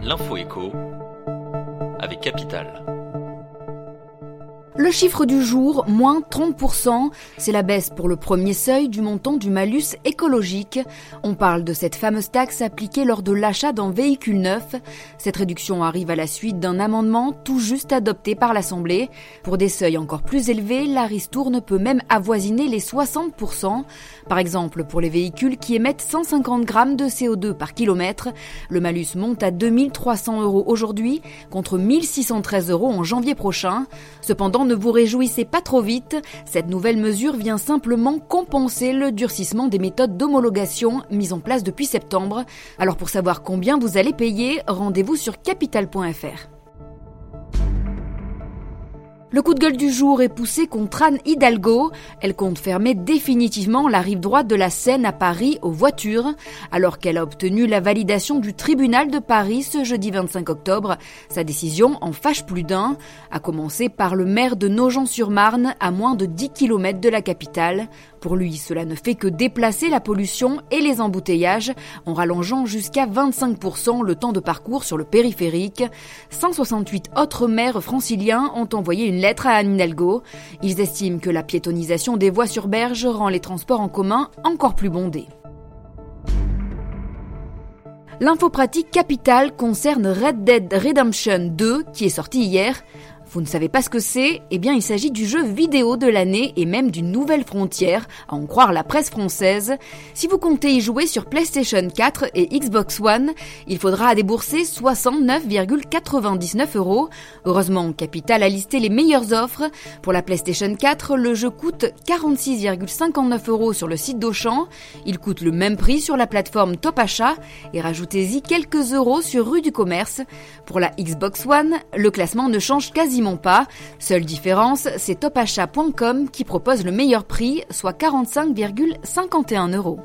L'info éco avec Capital. Le chiffre du jour, moins 30%, c'est la baisse pour le premier seuil du montant du malus écologique. On parle de cette fameuse taxe appliquée lors de l'achat d'un véhicule neuf. Cette réduction arrive à la suite d'un amendement tout juste adopté par l'Assemblée. Pour des seuils encore plus élevés, la ristourne peut même avoisiner les 60%. Par exemple, pour les véhicules qui émettent 150 grammes de CO2 par kilomètre, le malus monte à 2 300 € aujourd'hui, contre 1 613 € en janvier prochain. Cependant, ne vous réjouissez pas trop vite, cette nouvelle mesure vient simplement compenser le durcissement des méthodes d'homologation mises en place depuis septembre. Alors pour savoir combien vous allez payer, rendez-vous sur capital.fr. Le coup de gueule du jour est poussé contre Anne Hidalgo. Elle compte fermer définitivement la rive droite de la Seine à Paris aux voitures, alors qu'elle a obtenu la validation du tribunal de Paris ce jeudi 25 octobre. Sa décision en fâche plus d'un, à commencer par le maire de Nogent-sur-Marne, à moins de 10 km de la capitale. Pour lui, cela ne fait que déplacer la pollution et les embouteillages en rallongeant jusqu'à 25% le temps de parcours sur le périphérique. 168 autres maires franciliens ont envoyé une lettre à Anne Hidalgo. Ils estiment que la piétonisation des voies sur berge rend les transports en commun encore plus bondés. L'info pratique capitale concerne Red Dead Redemption 2 qui est sorti hier. Vous ne savez pas ce que c'est ? Eh bien, il s'agit du jeu vidéo de l'année et même d'une nouvelle frontière, à en croire la presse française. Si vous comptez y jouer sur PlayStation 4 et Xbox One, il faudra débourser 69,99 €. Heureusement, Capital a listé les meilleures offres. Pour la PlayStation 4, le jeu coûte 46,59 € sur le site d'Auchan. Il coûte le même prix sur la plateforme Top Achat et rajoutez-y quelques euros sur Rue du Commerce. Pour la Xbox One, le classement ne change quasiment pas. Seule différence, c'est topachat.com qui propose le meilleur prix, soit 45,51 €.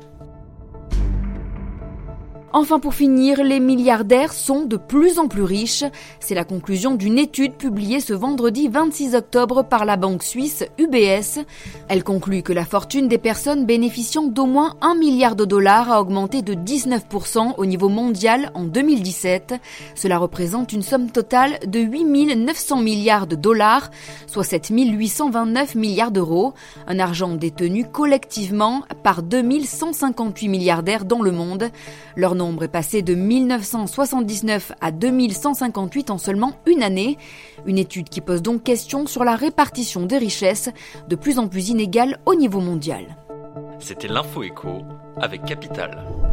Enfin pour finir, les milliardaires sont de plus en plus riches. C'est la conclusion d'une étude publiée ce vendredi 26 octobre par la banque suisse UBS. Elle conclut que la fortune des personnes bénéficiant d'au moins 1 milliard de dollars a augmenté de 19% au niveau mondial en 2017. Cela représente une somme totale de 8 900 milliards de dollars, soit 7 829 milliards d'euros. Un argent détenu collectivement par 2158 milliardaires dans le monde. Leur nombre est passé de 1979 à 2158 en seulement une année. Une étude qui pose donc question sur la répartition des richesses, de plus en plus inégale au niveau mondial. C'était l'info éco avec Capital.